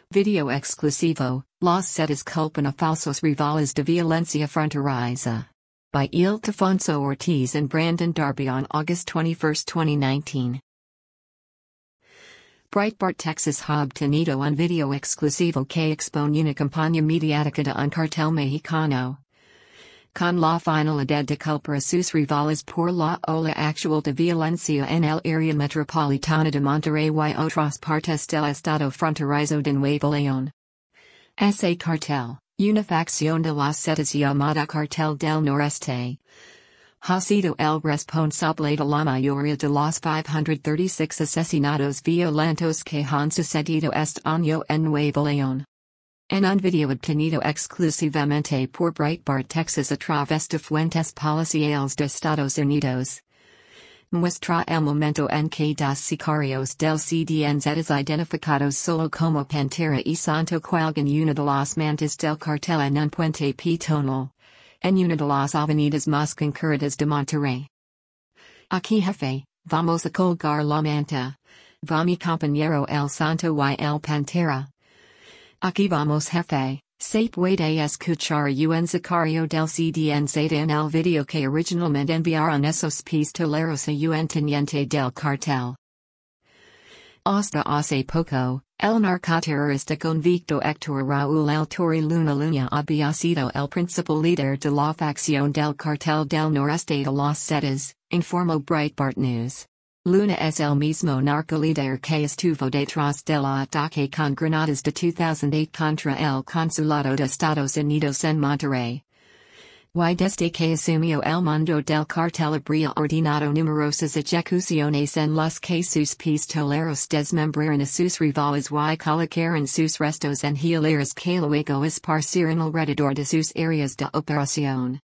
Video exclusivo, Las setas culpan a falsos rivales de violencia fronteriza. By Ildefonso Ortiz and Brandon Darby on August 21, 2019. Breitbart Texas ha obtenido un video exclusivo que expone una campaña mediática de un cartel mexicano. Con la finalidad de culpar a sus rivales por la ola actual de violencia en el área metropolitana de Monterrey y otras partes del estado fronterizo de Nuevo León. Ese cartel, una facción de las zetas llamada Cartel del Noreste, ha sido el responsable de la mayoría de los 536 asesinatos violentos que han sucedido este año en Nuevo León. En un video obtenido exclusivamente por Breitbart Texas a través de fuentes policiales de Estados Unidos, muestra el momento en que dos sicarios del CDN zetas identificados solo como Pantera y Santo cuelgan una de las mantas del cartel en un puente peatonal, en una de las avenidas más concurridas de Monterrey. Aquí jefe, vamos a colgar la manta. Va mi compañero el Santo y el Pantera. Aquí vamos jefe, se puede escuchar un sicario del CDN zeta en el video que originalmente enviaron esos pistoleros a un teniente del cartel. Hasta hace poco, el narcoterrorista convicto Héctor Raúl El Torre Luna había sido el principal líder de la facción del cartel del noreste de las zetas, informó Breitbart News. Luna es el mismo narcolíder que estuvo detrás del ataque con granadas de 2008 contra el Consulado de Estados Unidos en Monterrey. Y desde que asumió el mando del cartel habría ordenado numerosas ejecuciones en las que sus pistoleros desmembraron a sus rivales y colocaron sus restos en hileras que luego esparcieron alrededor de sus áreas de operación.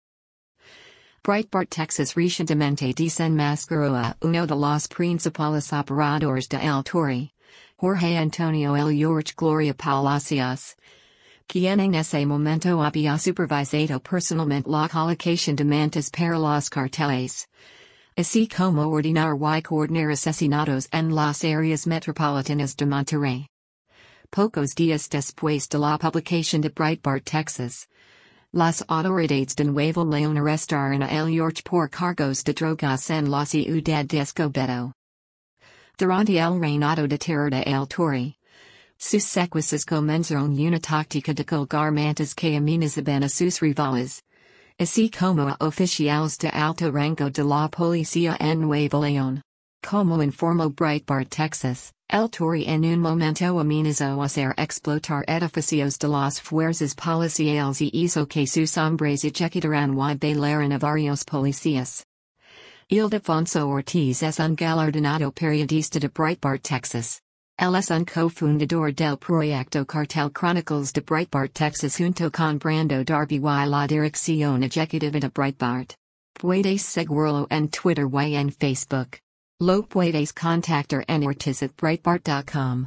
Breitbart Texas recientemente desenmascaró a uno de los principales operadores de El Torre, Jorge Antonio El Jorge Gloria Palacios, quien en ese momento había supervisado personalmente la colocación de mantas para los carteles, así como ordenar y coordinar asesinatos en las áreas metropolitanas de Monterrey. Pocos días después de la publicación de Breitbart Texas, las autoridades de Nuevo León arrestaron a El Jorge por cargos de drogas en la ciudad de Escobedo. Durante el reinado de terror de El Torre, sus secuaces comenzaron una táctica de colgar mantas que amenazaban a sus rivales, así como a oficiales de alto rango de la policía en Nuevo León. Como informó Breitbart Texas, El Torre en un momento amenazó hacer explotar edificios de las fuerzas policiales y hizo que sus hombres ejecutaran y bailaran a varios policías. Ildefonso Ortiz es un galardonado periodista de Breitbart Texas. Él es un cofundador del proyecto Cartel Chronicles de Breitbart Texas junto con Brando Darby y la dirección ejecutiva de Breitbart. Puedes seguirlo en Twitter y en Facebook. Lo puedes contactar en ortiz@breitbart.com.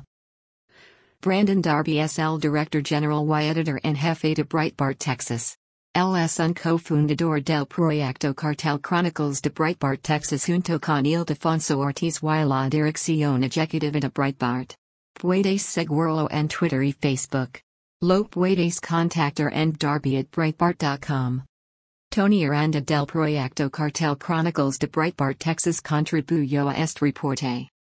Brandon Darby es el director general y editor en jefe de Breitbart Texas. Él es un cofundador del proyecto Cartel Chronicles de Breitbart Texas junto con Ildefonso Ortiz y la dirección ejecutiva de Breitbart. Puedes seguirlo en Twitter y Facebook. Lo puedes contactar en darby@breitbart.com. Tony Aranda del proyecto Cartel Chronicles de Breitbart Texas contribuyó a este reporte.